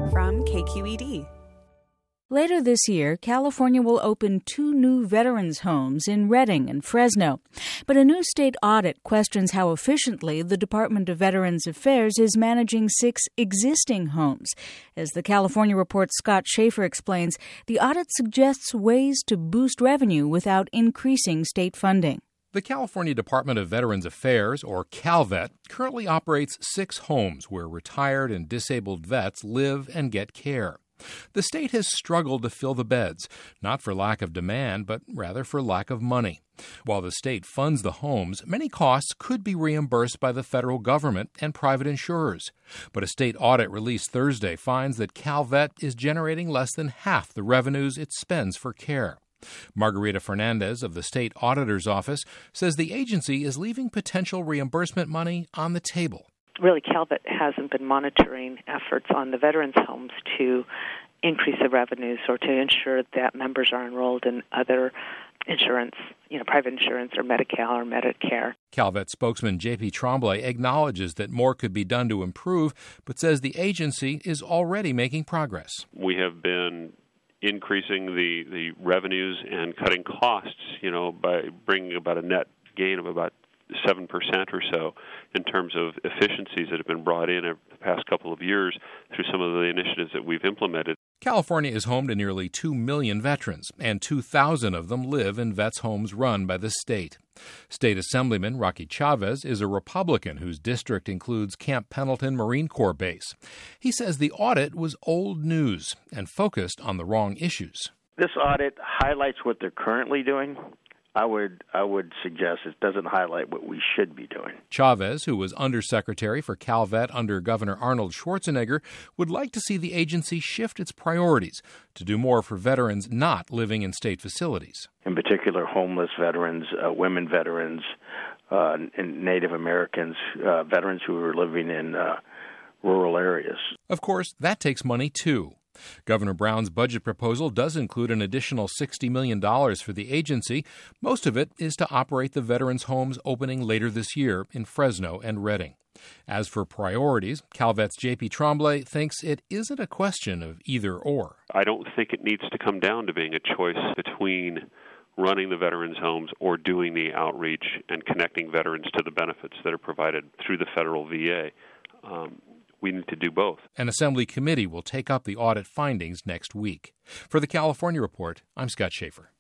from KQED. Later this year, California will open 2 new veterans' homes in Redding and Fresno. But a new state audit questions how efficiently the Department of Veterans Affairs is managing 6 existing homes. As the California Report's Scott Schaefer explains, the audit suggests ways to boost revenue without increasing state funding. The California Department of Veterans Affairs, or CalVet, currently operates 6 homes where retired and disabled vets live and get care. The state has struggled to fill the beds, not for lack of demand, but rather for lack of money. While the state funds the homes, many costs could be reimbursed by the federal government and private insurers. But a state audit released Thursday finds that CalVet is generating less than half the revenues it spends for care. Margarita Fernandez of the State Auditor's Office says the agency is leaving potential reimbursement money on the table. Really, CalVet hasn't been monitoring efforts on the veterans' homes to increase the revenues or to ensure that members are enrolled in other insurance, private insurance or Medi-Cal or Medicare. CalVet spokesman J.P. Tremblay acknowledges that more could be done to improve, but says the agency is already making progress. We have been increasing the revenues and cutting costs, by bringing about a net gain of about 7% or so in terms of efficiencies that have been brought in the past couple of years through some of the initiatives that we've implemented. California is home to nearly 2 million veterans, and 2,000 of them live in vets' homes run by the state. State Assemblyman Rocky Chavez is a Republican whose district includes Camp Pendleton Marine Corps Base. He says the audit was old news and focused on the wrong issues. This audit highlights what they're currently doing. I would suggest it doesn't highlight what we should be doing. Chavez, who was Undersecretary for CalVet under Governor Arnold Schwarzenegger, would like to see the agency shift its priorities to do more for veterans not living in state facilities. In particular, homeless veterans, women veterans, and Native Americans, veterans who are living in rural areas. Of course, that takes money, too. Governor Brown's budget proposal does include an additional $60 million for the agency. Most of it is to operate the veterans' homes opening later this year in Fresno and Redding. As for priorities, CalVet's J.P. Tremblay thinks it isn't a question of either or. I don't think it needs to come down to being a choice between running the veterans' homes or doing the outreach and connecting veterans to the benefits that are provided through the federal VA. We need to do both. An Assembly committee will take up the audit findings next week. For the California Report, I'm Scott Schaefer.